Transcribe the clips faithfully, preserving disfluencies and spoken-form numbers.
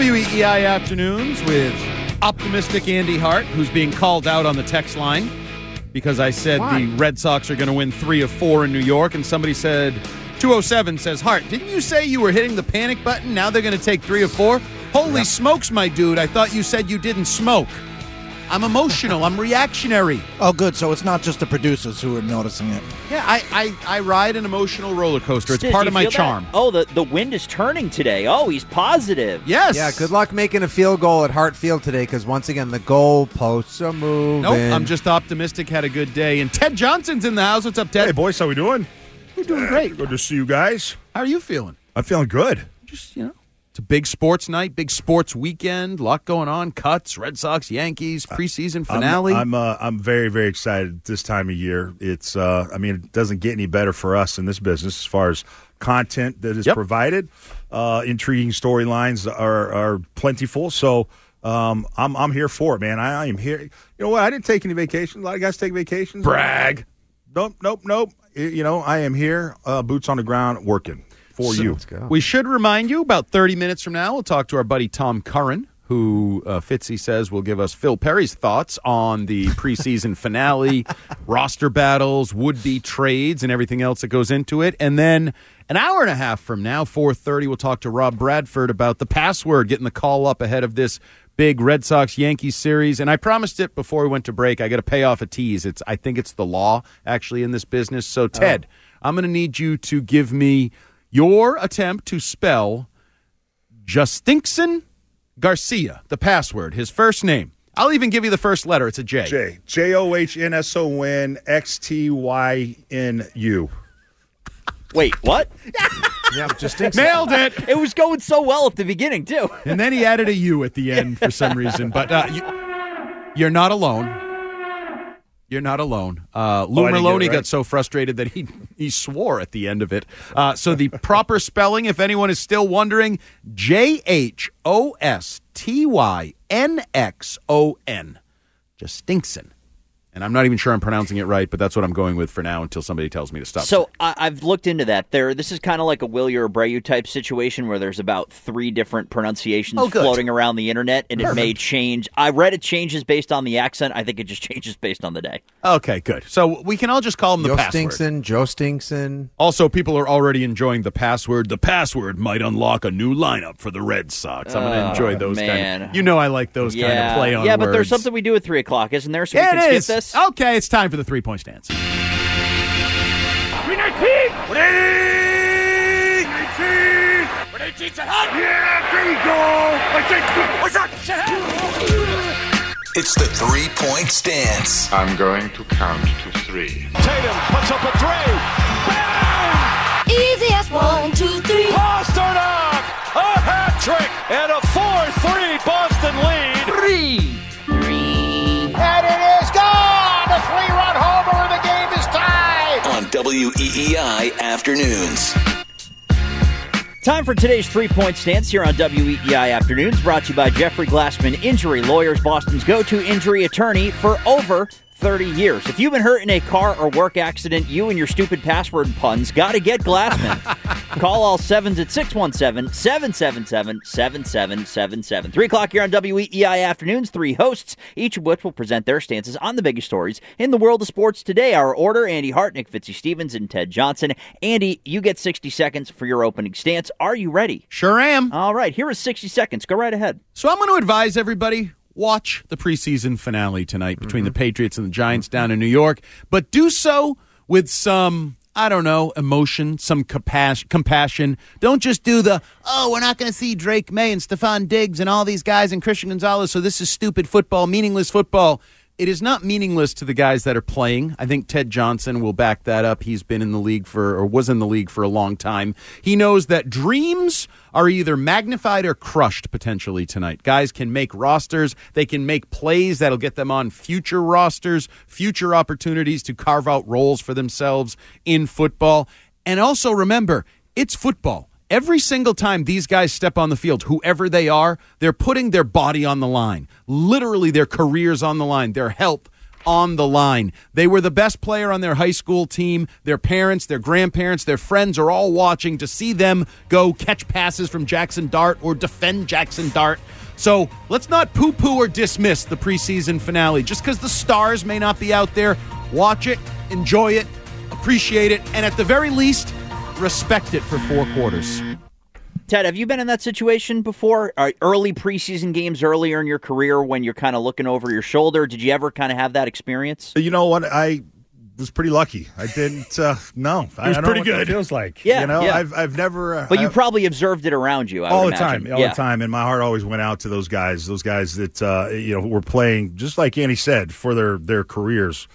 W E E I Afternoons with optimistic Andy Hart, who's being called out on the text line because I said Why? the Red Sox are going to win three of four in New York, and somebody said, two oh seven says, Hart, didn't you say you were hitting the panic button? Now they're going to take three of four? Holy yep. smokes, my dude. I thought you said you didn't smoke. I'm emotional. I'm reactionary. Oh, good. So it's not just the producers who are noticing it. Yeah, I, I, I ride an emotional roller coaster. It's Did part you of my feel charm. That? Oh, the, the wind is turning today. Oh, he's positive. Yes. Yeah, good luck making a field goal at Hart Field today because, once again, the goal posts are moving. Nope, I'm just optimistic. Had a good day. And Ted Johnson's in the house. What's up, Ted? Hey, boys, how we doing? We're doing great. Good to see you guys. How are you feeling? I'm feeling good. Just, you know. It's a big sports night, big sports weekend, a lot going on. Cuts, Red Sox, Yankees, preseason finale. I'm I'm, uh, I'm very, very excited this time of year. It's uh, I mean, it doesn't get any better for us in this business as far as content that is yep. provided. Uh, intriguing storylines are are plentiful. So um, I'm I'm here for it, man. I, I am here. You know what? I didn't take any vacations. A lot of guys take vacations. Brag. Nope, nope, nope. You know, I am here, uh, boots on the ground, working. For so you. We should remind you, about thirty minutes from now, we'll talk to our buddy Tom Curran, who uh, Fitzy says will give us Phil Perry's thoughts on the preseason finale, roster battles, would-be trades, and everything else that goes into it. And then an hour and a half from now, four thirty, we'll talk to Rob Bradford about the password, getting the call up ahead of this big Red Sox-Yankees series. And I promised it before we went to break. I got to pay off a tease. It's I think it's the law, actually, in this business. So, Ted, oh. I'm going to need you to give me your attempt to spell Justinkson Garcia, the password, his first name. I'll even give you the first letter. It's a J. J. J O H N S O N X T Y N U. Wait, what? Yeah, Justinkson. Nailed it. It was going so well at the beginning, too. And then he added a U at the end for some reason. But uh, you, you're not alone. You're not alone. Uh, Lou oh, Merloni right. got so frustrated that he he swore at the end of it. Uh, so the proper spelling, if anyone is still wondering, J H O S T Y N X O N. Justinkson. And I'm not even sure I'm pronouncing it right, but that's what I'm going with for now until somebody tells me to stop. So I, I've looked into that. There, this is kind of like a Willier Abreu type situation where there's about three different pronunciations oh, floating around the internet, and Perfect. It may change. I read it changes based on the accent. I think it just changes based on the day. Okay, good. So we can all just call him the Joe password. Stinkson, Joe Stinkson. Also, people are already enjoying the password. The password might unlock a new lineup for the Red Sox. I'm going to Oh, enjoy those man. kind of. You know I like those yeah. kind of play on Yeah, words. but there's something we do at three o'clock, isn't there? So we It can is. skip this. Okay, it's time for the three-point stance. It's the three-point stance. I'm going to count to three. Tatum puts up a three. Bang! Easy as one, two, three. Pasternak! A hat trick and a four three Boston lead. Three. Three. And it is gone! A three-run homer and the game is tied! On W E E I Afternoons. Time for today's three-point stance here on W E E I Afternoons, brought to you by Jeffrey Glassman Injury Lawyers, Boston's go-to injury attorney for over thirty years. If you've been hurt in a car or work accident, you and your stupid password puns got to get Glassman. Call all sevens at six one seven, seven seven seven, seven seven seven seven. Three o'clock here on W E E I Afternoons. Three hosts, each of which will present their stances on the biggest stories in the world of sports today. Our order, Andy Hart, Nick Fitzy Stevens, and Ted Johnson. Andy, you get sixty seconds for your opening stance. Are you ready? Sure am. All right, here is sixty seconds. Go right ahead. So I'm going to advise everybody, watch the preseason finale tonight between mm-hmm. the Patriots and the Giants down in New York, but do so with some, I don't know, emotion, some compas- compassion. Don't just do the, oh, we're not going to see Drake May and Stephon Diggs and all these guys and Christian Gonzalez, so this is stupid football, meaningless football. It is not meaningless to the guys that are playing. I think Ted Johnson will back that up. He's been in the league for, or was in the league for a long time. He knows that dreams are either magnified or crushed potentially tonight. Guys can make rosters. They can make plays that'll get them on future rosters, future opportunities to carve out roles for themselves in football. And also remember, it's football. Every single time these guys step on the field, whoever they are, they're putting their body on the line. Literally their careers on the line, their health on the line. They were the best player on their high school team. Their parents, their grandparents, their friends are all watching to see them go catch passes from Jackson Dart or defend Jackson Dart. So let's not poo-poo or dismiss the preseason finale. Just because the stars may not be out there, watch it, enjoy it, appreciate it, and at the very least, respect it for four quarters. Ted, have you been in that situation before? Are early preseason games earlier in your career when you're kind of looking over your shoulder? Did you ever kind of have that experience? You know what? I was pretty lucky. I didn't. Uh, no, it was I, I don't pretty know what good. That feels like. Yeah, you know, yeah. I've I've never. Uh, but you I've, probably observed it around you. I all would the imagine. time, all yeah. the time, and my heart always went out to those guys. Those guys that uh, you know were playing, just like Andy said, for their their careers.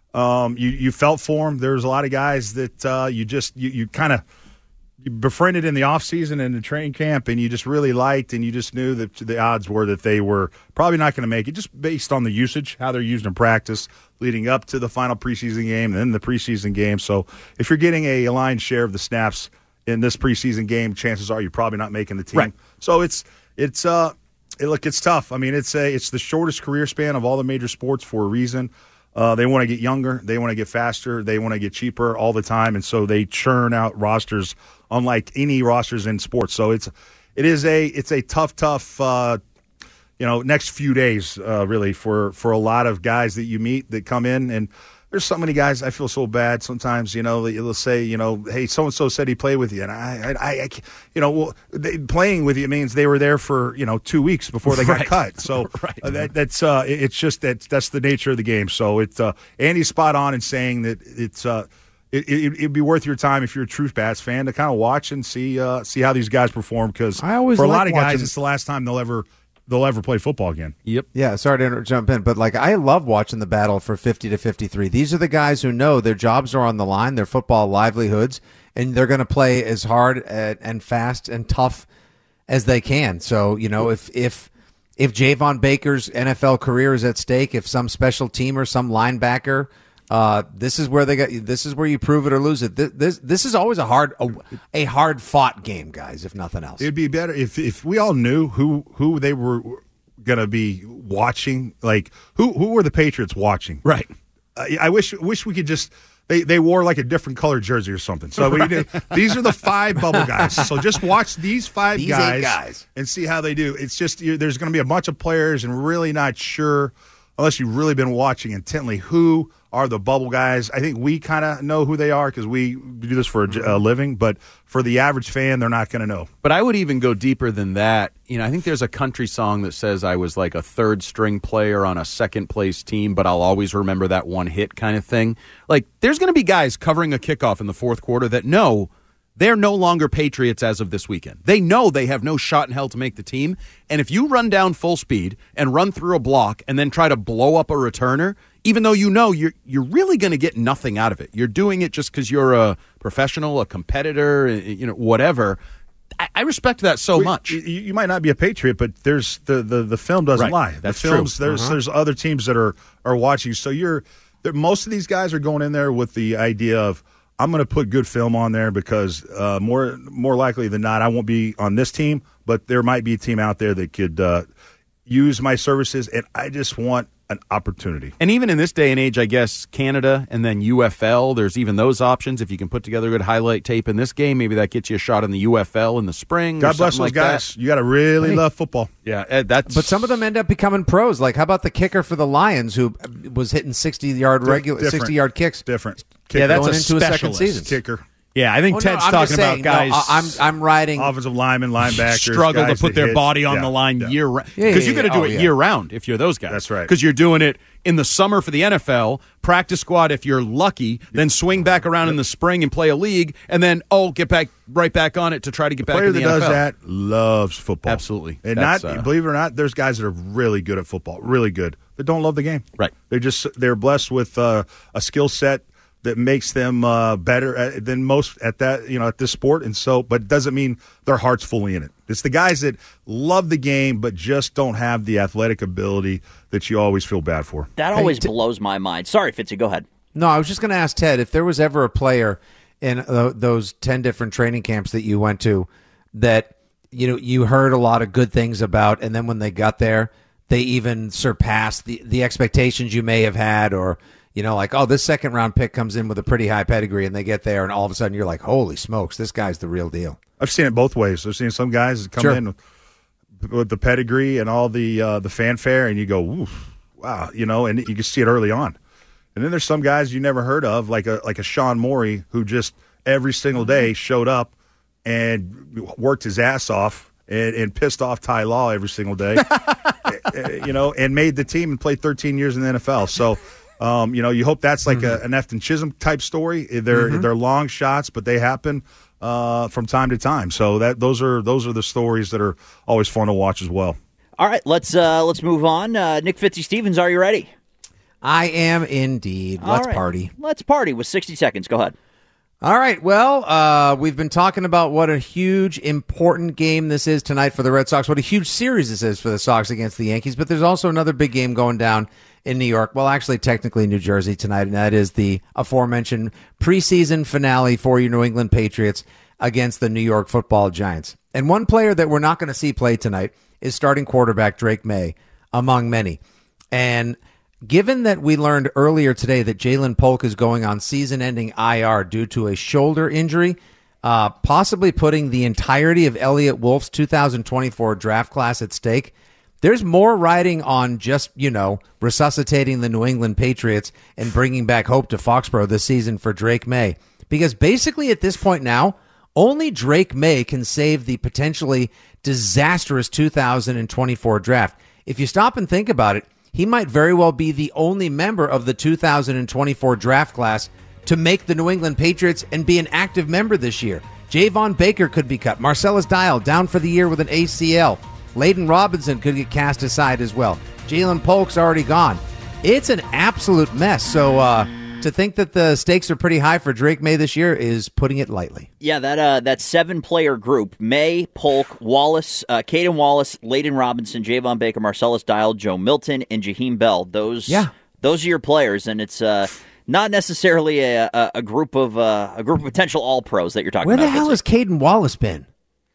Um, you you felt for them. There's a lot of guys that uh, you just you, you kind of. You befriended in the offseason and the training camp, and you just really liked, and you just knew that the odds were that they were probably not going to make it, just based on the usage, how they're used in practice leading up to the final preseason game and then the preseason game. So if you're getting a lion's share of the snaps in this preseason game, chances are you're probably not making the team. Right. So it's it's uh it, look, it's tough. I mean, it's a it's the shortest career span of all the major sports for a reason. Uh, they want to get younger. They want to get faster. They want to get cheaper all the time, and so they churn out rosters unlike any rosters in sports. So it's it is a it's a tough, tough uh, you know next few days uh, really for for a lot of guys that you meet that come in. And there's so many guys. I feel so bad sometimes. You know, they'll say, you know, hey, so and so said he played with you, and I, I, I you know, well, they, playing with you means they were there for you know two weeks before they got right. cut. So right. uh, that, that's uh, it's just that that's the nature of the game. So it's uh, Andy's spot on in saying that it's uh, it, it, it'd be worth your time if you're a true Bats fan to kind of watch and see uh, see how these guys perform, because I always for a like lot of guys watching- it's the last time they'll ever they'll ever play football again. Yep. Yeah, sorry to inter- jump in, but like I love watching the battle for fifty to fifty-three. These are the guys who know their jobs are on the line, their football livelihoods, and they're going to play as hard and, and fast and tough as they can. So, you know, if if if Javon Baker's N F L career is at stake, if some special teamer, some linebacker, uh, this is where they got. This is where you prove it or lose it. This this, this is always a hard a, a hard fought game, guys. If nothing else, it'd be better if if we all knew who who they were going to be watching. Like who who were the Patriots watching? Right. Uh, I wish wish we could just. They they wore like a different colored jersey or something. So we do, these are the five bubble guys. So just watch these five These guys, eight guys and see how they do. It's just you, there's going to be a bunch of players, and really not sure, unless you've really been watching intently, who are the bubble guys. I think we kind of know who they are because we do this for a, a living. But for the average fan, they're not going to know. But I would even go deeper than that. You know, I think there's a country song that says I was like a third string player on a second place team, but I'll always remember that one hit kind of thing. Like, there's going to be guys covering a kickoff in the fourth quarter that know they're no longer Patriots as of this weekend. They know they have no shot in hell to make the team. And if you run down full speed and run through a block and then try to blow up a returner, even though you know you're you're really going to get nothing out of it, you're doing it just because you're a professional, a competitor, you know, whatever. I, I respect that so We, much. You, you might not be a Patriot, but there's the the, the film doesn't Right. lie. That's the films, true. There's Uh-huh. there's other teams that are are watching. So you're there, most of these guys are going in there with the idea of, I'm going to put good film on there because uh, more more likely than not, I won't be on this team, but there might be a team out there that could uh, use my services, and I just want an opportunity. And even in this day and age, I guess Canada and then U F L, there's even those options. If you can put together a good highlight tape in this game, maybe that gets you a shot in the U F L in the spring. God or bless something those like guys. that. You got to really Hey. love football. Yeah, uh, that's. But some of them end up becoming pros. Like, how about the kicker for the Lions who was hitting sixty-yard regular, Different. sixty-yard kicks? Different. Yeah, that's going a into a second specialist. season. Kicker. Yeah, I think Oh, no, Ted's I'm talking just saying, about guys. no, I- I'm I'm riding. Offensive linemen, linebackers. struggle to guys put that their hit. body on Yeah, the line yeah. year round. Yeah, Because yeah, you got to yeah. do Oh, it yeah. year round if you're those guys. That's right. Because you're doing it in the summer for the N F L, practice squad if you're lucky, then swing back around in the spring and play a league, and then, oh, get back right back on it to try to get back Player in the that N F L. does that loves football. Absolutely. And That's, not uh, believe it or not, there's guys that are really good at football, really good. That don't love the game. Right. They're just they're blessed with uh, a skill set that makes them uh, better at, than most at that you know at this sport, and so but it doesn't mean their heart's fully in it. It's the guys that love the game but just don't have the athletic ability that you always feel bad for. That Hey, always t- blows my mind. Sorry, Fitzy, go ahead. No, I was just going to ask Ted if there was ever a player in uh, those ten different training camps that you went to that you know you heard a lot of good things about, and then when they got there, they even surpass the, the expectations you may have had, or, you know, like, oh, this second round pick comes in with a pretty high pedigree, and they get there, and all of a sudden you're like, holy smokes, this guy's the real deal. I've seen it both ways. I've seen some guys that come Sure. in with, with the pedigree and all the uh, the fanfare, and you go, oof, wow, you know, and you can see it early on. And then there's some guys you never heard of, like a like a Sean Morey, who just every single day showed up and worked his ass off and, and pissed off Ty Law every single day, you know, and made the team and played thirteen years in the N F L. So, um, you know, you hope that's like mm-hmm. a, an Efton Chisholm type story. They're mm-hmm. they're long shots, but they happen uh, from time to time. So that those are those are the stories that are always fun to watch as well. All right, let's uh, let's move on. Uh, Nick Fitzy-Stevens, are you ready? I am indeed. All Let's right. party. Let's party with sixty seconds. Go ahead. All right. Well, uh, we've been talking about what a huge, important game this is tonight for the Red Sox, what a huge series this is for the Sox against the Yankees. But there's also another big game going down in New York. Well, actually, technically New Jersey tonight, and that is the aforementioned preseason finale for your New England Patriots against the New York Football Giants. And one player that we're not going to see play tonight is starting quarterback Drake May, among many. And given that we learned earlier today that Jalen Polk is going on season-ending I R due to a shoulder injury, uh, possibly putting the entirety of Elliott Wolf's two thousand twenty-four draft class at stake, there's more riding on just, you know, resuscitating the New England Patriots and bringing back hope to Foxborough this season for Drake May. Because basically at this point now, only Drake May can save the potentially disastrous two thousand twenty-four draft. If you stop and think about it, he might very well be the only member of the two thousand twenty-four draft class to make the New England Patriots and be an active member this year. Javon Baker could be cut. Marcellus Dial down for the year with an A C L. Layden Robinson could get cast aside as well. Jalen Polk's already gone. It's an absolute mess. So uh, to think that the stakes are pretty high for Drake May this year is putting it lightly. Yeah, that uh, that seven-player group, May, Polk, Wallace, uh, Caden Wallace, Layden Robinson, Javon Baker, Marcellus Dial, Joe Milton, and Jaheim Bell. Those, yeah. those are your players, and it's uh, not necessarily a, a, a group of uh, a group of potential All-Pros that you're talking Where about. Where the hell has Caden Wallace been?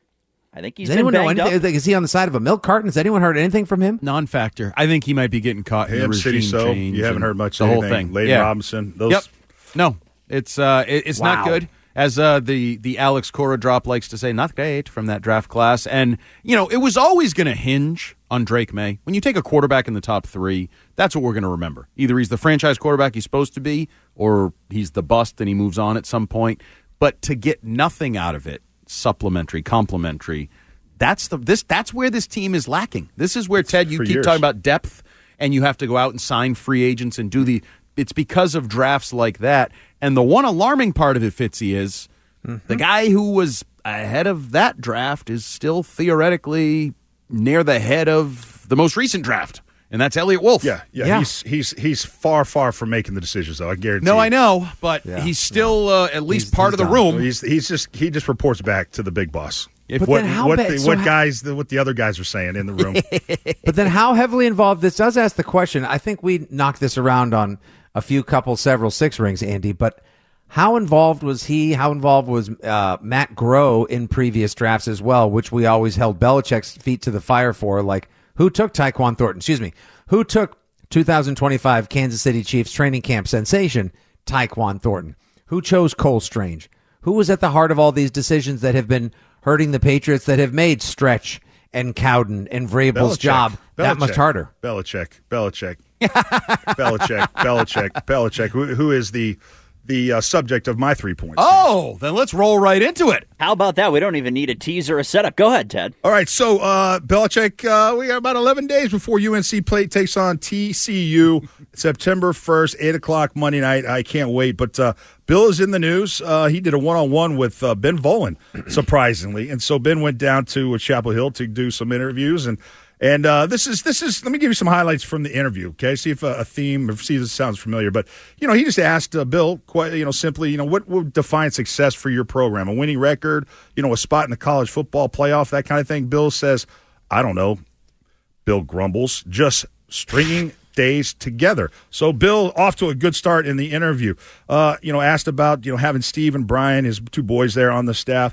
I think he's Does been anyone know banged anything? up. Is he on the side of a milk carton? Has anyone heard anything from him? Non-factor. I think he might be getting caught in the Him, regime City So, change. you haven't and heard much the of whole anything. thing. Layden Yeah. Robinson. Those. Yep. No, it's uh, it, it's Wow. not good. As uh, the the Alex Cora drop likes to say, not great from that draft class. And you know, it was always going to hinge on Drake May. When you take a quarterback in the top three, that's what we're going to remember. Either he's the franchise quarterback he's supposed to be, or he's the bust and he moves on at some point. But to get nothing out of it, supplementary, complementary. That's the this. That's where this team is lacking. This is where, Ted, you For keep years. talking about depth, and you have to go out and sign free agents and do the. It's because of drafts like that. And the one alarming part of it, Fitzy, is mm-hmm. the guy who was ahead of that draft is still theoretically near the head of the most recent draft, and that's Elliott Wolf. Yeah, yeah, Yeah. He's he's he's far far from making the decisions, though. I guarantee. No, you. I know, but Yeah. he's still uh, at least He's- part he's of the done. room. He's he's just he just reports back to the big boss. If But what then how what, bad- the, so what how- guys what the other guys are saying in the room. But then how heavily involved, this does ask the question, I think we knocked this around on a few couple, several six rings, Andy, but how involved was he, how involved was uh, Matt Groh in previous drafts as well, which we always held Belichick's feet to the fire for, like who took Tyquan Thornton, excuse me, who took two thousand twenty-five Kansas City Chiefs training camp sensation, Tyquan Thornton, who chose Cole Strange, who was at the heart of all these decisions that have been hurting the Patriots, that have made Stretch and Cowden and Vrabel's Belichick. job that Belichick. much harder. Belichick, Belichick, Belichick, Belichick, Belichick, who, who is the the uh, subject of my three points. Oh, then let's roll right into it. How about that? We don't even need a teaser or a setup. Go ahead, Ted. All right, so uh, Belichick, uh, we got about eleven days before U N C play takes on T C U, September first, eight o'clock Monday night. I can't wait. But uh, Bill is in the news. Uh, he did a one-on-one with uh, Ben Volen, surprisingly. And so Ben went down to Chapel Hill to do some interviews. And and uh, this is, this is. let me give you some highlights from the interview, okay? See if a, a theme, or see if this sounds familiar. But, you know, he just asked uh, Bill, quite, you know, simply, you know, what would define success for your program? A winning record, you know, a spot in the college football playoff, that kind of thing. Bill says, I don't know. Bill grumbles, just stringing days together. So Bill off to a good start in the interview. Uh, you know, asked about, you know, having Steve and Brian, his two boys there on the staff.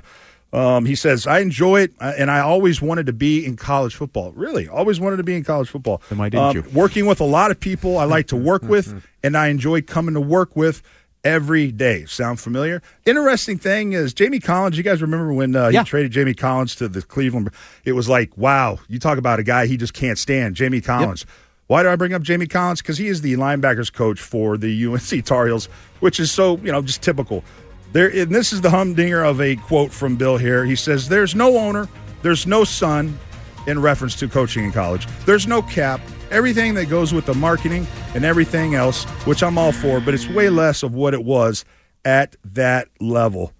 Um, he says, I enjoy it, uh, and I always wanted to be in college football. Really, always wanted to be in college football. Then why didn't Um, you? Working with a lot of people I like to work with, and I enjoy coming to work with every day. Sound familiar? Interesting thing is Jamie Collins, you guys remember when uh, Yeah. he traded Jamie Collins to the Cleveland? It was like, wow, you talk about a guy he just can't stand, Jamie Collins. Yep. Why do I bring up Jamie Collins? Because he is the linebackers coach for the U N C Tar Heels, which is so, you know, just typical. There, and this is the humdinger of a quote from Bill here. He says, there's no owner, there's no son, in reference to coaching in college. There's no cap. Everything that goes with the marketing and everything else, which I'm all for, but it's way less of what it was at that level.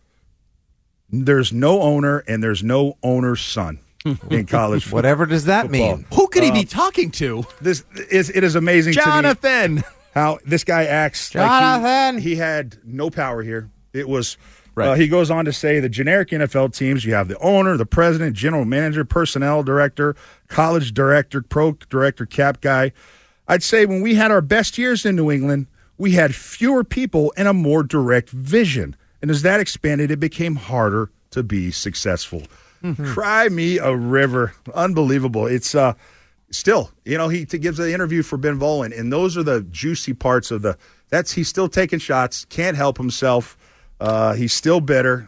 There's no owner and there's no owner's son in college football. Whatever does that football. mean? Who could he Uh, be talking to? This is it is amazing to me Jonathan. how this guy acts. Jonathan. Like he, he had no power here. It was. Right. Uh, he goes on to say the generic N F L teams, you have the owner, the president, general manager, personnel director, college director, pro director, cap guy. I'd say when we had our best years in New England, we had fewer people and a more direct vision. And as that expanded, it became harder to be successful. Mm-hmm. Cry me a river. Unbelievable. It's uh, still, you know, he t- gives an interview for Ben Volin, and those are the juicy parts of the – that's he's still taking shots, can't help himself. Uh, he's still bitter.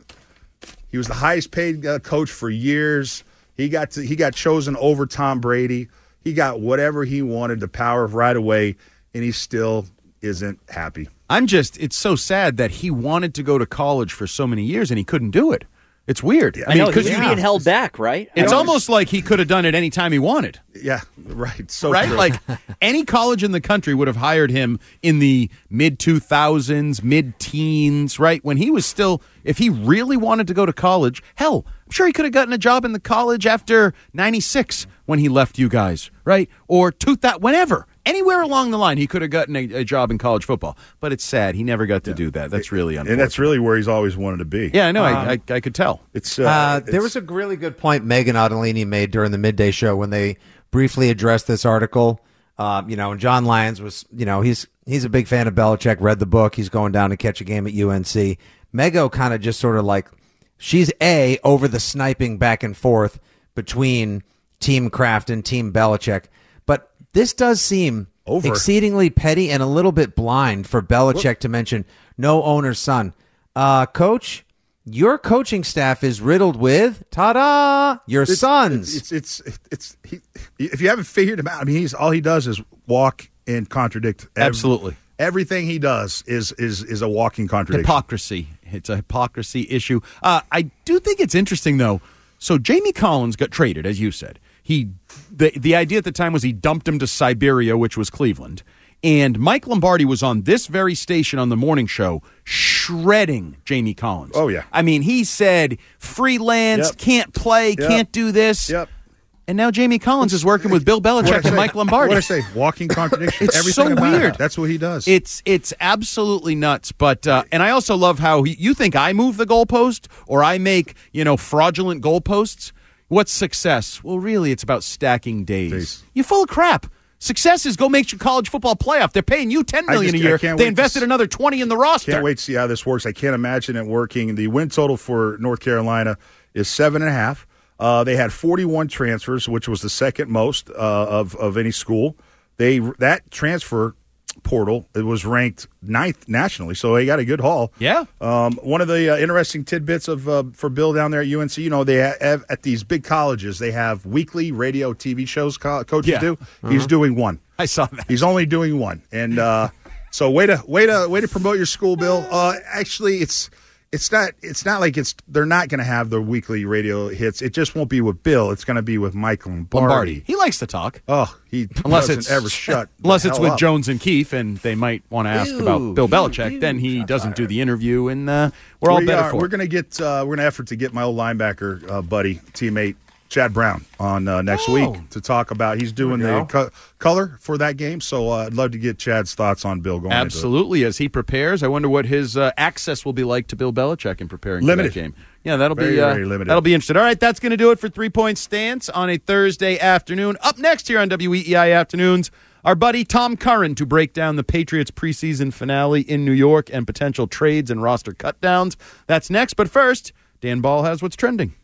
He was the highest paid uh, coach for years. He got to, he got chosen over Tom Brady. He got whatever he wanted, the power right away, and he still isn't happy. I'm just, it's so sad that he wanted to go to college for so many years and he couldn't do it. It's weird. I, I mean, because he's being held back, right? It's almost like he could have done it any time he wanted. Yeah, right. So right? true. Like any college in the country would have hired him in the mid two thousands, mid-teens, right? When he was still, if he really wanted to go to college, hell, I'm sure he could have gotten a job in the college after ninety-six when he left you guys, right? Or two thousand, whenever. Anywhere along the line, he could have gotten a, a job in college football. But it's sad. He never got to yeah. do that. That's really unfortunate. And that's really where he's always wanted to be. Yeah, I know. Um, I, I I could tell. It's, uh, uh, it's There was a really good point Megan Ottolini made during the midday show when they briefly addressed this article. Uh, you know, and John Lyons was, you know, he's he's a big fan of Belichick, read the book. He's going down to catch a game at U N C. Mego kind of just sort of like, she's A, over the sniping back and forth between Team Kraft and Team Belichick. But this does seem Over. exceedingly petty and a little bit blind for Belichick what? to mention no owner's son. Uh, Coach, your coaching staff is riddled with, ta-da, your it's, sons. It's, it's, it's, it's he, if you haven't figured him out, I mean, he's all he does is walk and contradict. Every, Absolutely. Everything he does is is is a walking contradiction. Hypocrisy. It's a hypocrisy issue. Uh, I do think it's interesting, though. So Jamie Collins got traded, as you said. He the the idea at the time was he dumped him to Siberia, which was Cleveland. And Mike Lombardi was on this very station on the morning show shredding Jamie Collins. Oh, yeah. I mean, he said freelance, Yep. can't play, Yep. can't do this. Yep. And now Jamie Collins is working with Bill Belichick and Mike Lombardi. What I say? Walking contradiction. It's Everything so about it. weird. That's what he does. It's it's absolutely nuts. But uh, and I also love how he, you think I move the goalpost or I make, you know, fraudulent goalposts. What's success? Well, really, it's about stacking days. days. You're full of crap. Success is go make your college football playoff. They're paying you ten million just, a year. I can't They wait invested to, another twenty in the roster. Can't wait to see how this works. I can't imagine it working. The win total for North Carolina is seven and a half. Uh, they had forty-one transfers, which was the second most uh, of of any school. They that transfer portal it was ranked ninth nationally, so they got a good haul. Yeah. Um, one of the uh, interesting tidbits of uh, for Bill down there at U N C, you know, they have at these big colleges they have weekly radio T V shows co- coaches Yeah. do. Uh-huh. He's doing one. I saw that. He's only doing one, and uh, so way to way to way to promote your school, Bill. Uh, actually, it's. It's not. It's not like it's. They're not going to have the weekly radio hits. It just won't be with Bill. It's going to be with Mike Lombardi. Lombardi. He likes to talk. Oh, he unless doesn't it's ever shut. Unless the it's hell with up. Jones and Keefe, and they might want to ask Ew, about Bill Belichick. ew, then he shots doesn't do fired. the interview, and uh, we're all we better are, for We're it. going to get. Uh, we're going to effort to get my old linebacker uh, buddy, teammate Chad Brown on uh, next Oh. week to talk about. He's doing we the go. co- color for that game, so uh, I'd love to get Chad's thoughts on Bill going. Absolutely, as he prepares, I wonder what his uh, access will be like to Bill Belichick in preparing Limited. for that game. Yeah, that'll Very, be uh, very limited. that'll be interesting. All right, that's going to do it for Three Point Stance on a Thursday afternoon. Up next here on W E E I Afternoons, our buddy Tom Curran to break down the Patriots preseason finale in New York and potential trades and roster cutdowns. That's next, but first, Dan Ball has what's trending.